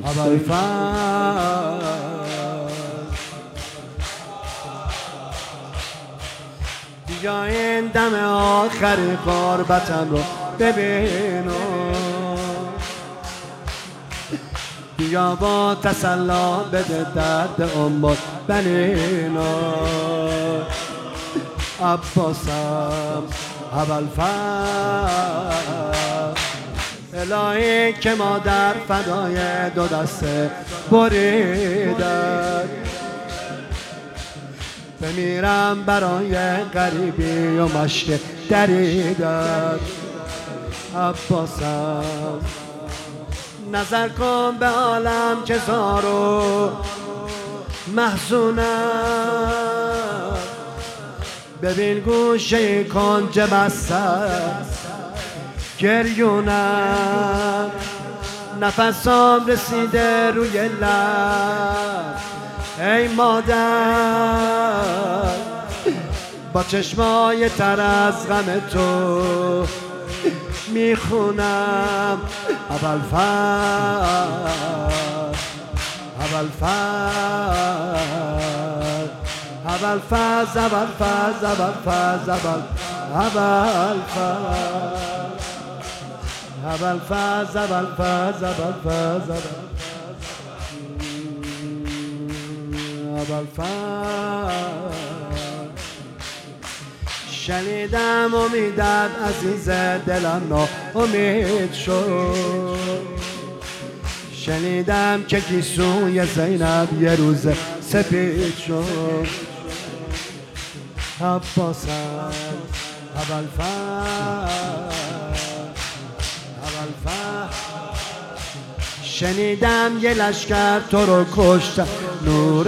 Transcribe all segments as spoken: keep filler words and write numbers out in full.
ابوالفضل بیا این دم آخری قربتم رو ببینم، بیا با تسلا بده درد امت بنینا. عباسم ابوالفضل الهی که مادر فدای دو دسته بریدن، بمیرم برای غریبی و مشک دریدن. عباسم نظر کن به عالم که زار و محزونم، ببین گوشه کنج بسته گریونم، نفسام رسیده روی لب ای مادر، با چشمای تر از غم تو میخونم. ابوالفضل ابوالفضل ابوالفضل ابوالفضل ابوالفضل ابوالفضل ابوالفضل ابوالفضل ابوالفضل شنیدم امیدت عزیز دلم ناامید شد، شنیدم که گیسوی زینب یه روز سپید شد. عباسم ابوالفضل ابوالفضل شنیدم یه لشکر تو رو کشتن نور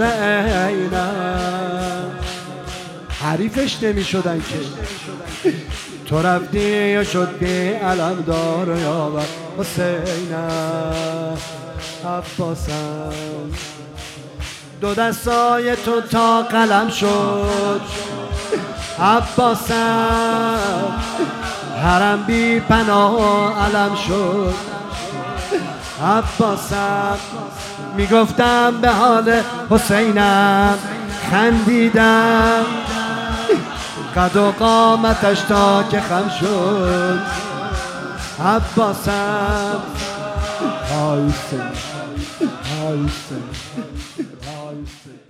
عینم، حریفش نمی شدن که تو رفتی و شدی علمدار یاور حسینم. عباسم دو دستای تو تا قلم شد، عباسم حرم بی پناه و علم شد. عباسم میگفتم به حال حسینم خندیدم، قد و قامتش تا که خم شد. عباسم های حسین های حسین های حسین